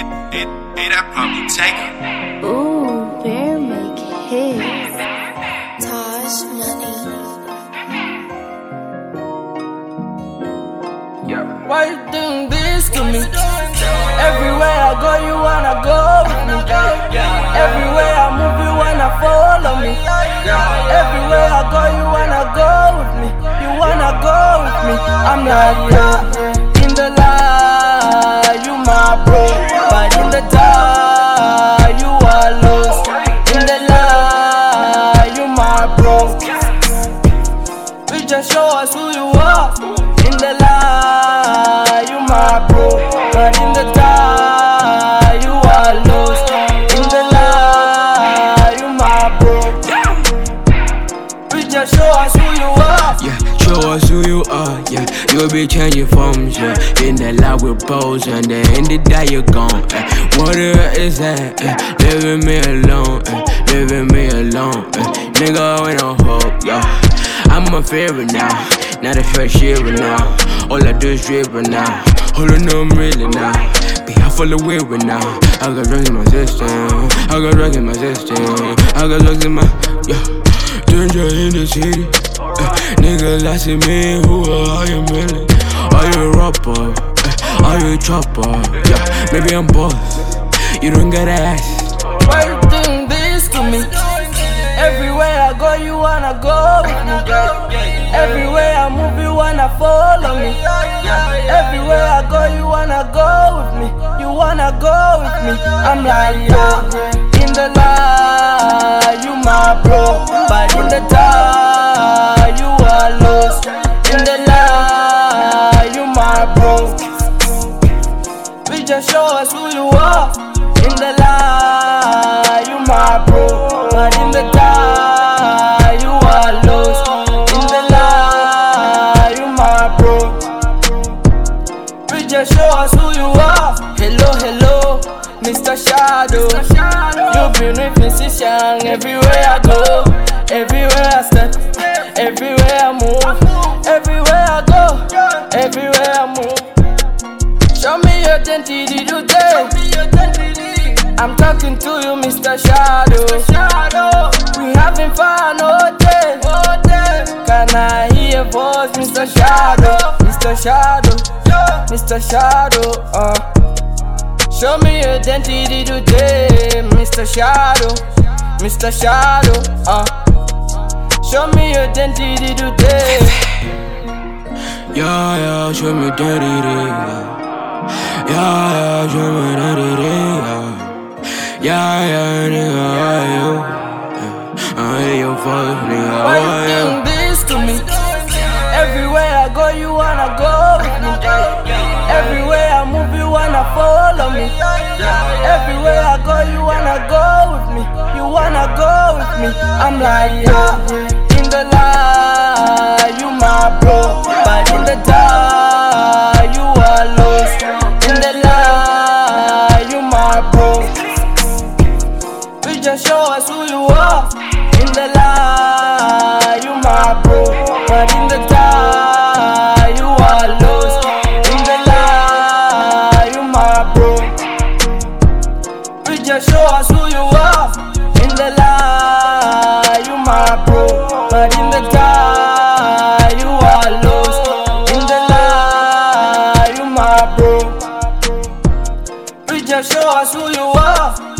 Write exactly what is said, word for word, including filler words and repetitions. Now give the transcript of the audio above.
Hey, hey, that probably take it. Ooh, bear make hits. Taj Money. Yeah. Why you doing this to me? Everywhere I go, you wanna go with me. Everywhere I move, you wanna follow me. Everywhere I go, you wanna go with me. You wanna go with me. I'm like, yeah, in the light, you my bro, but in the dark, you are lost. In the light, you my bro. We just show us who you are. In the light, you my bro, but in the dark, you are lost. In the light, you my bro. We just show us who you are. Yeah, show us who you are, yeah. You'll be changing forms, yeah. In the light with bows, and then in the day you're gone, eh. What is that, eh? Leaving me alone, eh. Leaving me alone, eh. Nigga, we don't hope, yeah. I'm a favorite now, not a fresh year now. All I do is drip right now. All I know I'm really now. Be half full of weird right now. I got drugs in my system. I got drugs in my system. I got drugs in my, yeah. Danger in the city. Uh, nigga lost in me, who are you million? Are you a rapper? Uh, are you a chopper? Yeah, maybe I'm boss. You don't gotta ask. Why you doing this to me? Everywhere I go, you wanna go with me. Everywhere I move, you wanna follow me. Everywhere I go, you wanna go with me. You wanna go with me. I'm like, yeah, in the light, you my bro, but in the dark, you are lost. In the light, you my bro. We just show us who you are. In the light, you my bro, but in the dark, you are lost. In the light, you my bro. We just show us who you are. Hello, hello, Mister Shadow. You've been with me since young. Everywhere I go, everywhere I step, everywhere I move, everywhere I go, everywhere I move. Show me your identity today. I'm talking to you, Mister Shadow. We having fun all day. Can I hear your voice, Mister Shadow? Mister Shadow, Mister Shadow. Uh. Show me your identity today, Mister Shadow, Mister Shadow. Uh. Show me your identity today. Yeah, yeah, show me identity. Yeah, yeah, show me identity. Yeah. Yeah, yeah, nigga, how are you? Yeah. I hear your voice, nigga, how Why you are doing you? this to me? Everywhere I go, you wanna go with me. Everywhere I move, you wanna follow me. Everywhere I go, you wanna go with me. You wanna go with me. I'm like, yeah, in the light, you my bro, but in the dark, you are lost. In the light, you my bro. We just show us who you are. In the light, you my bro, but in the dark, you are lost. In the light, you my bro. We just show us who you are. In the light, you my bro, but in the dark, you are lost. In the light, you my bro. We just show us who you are.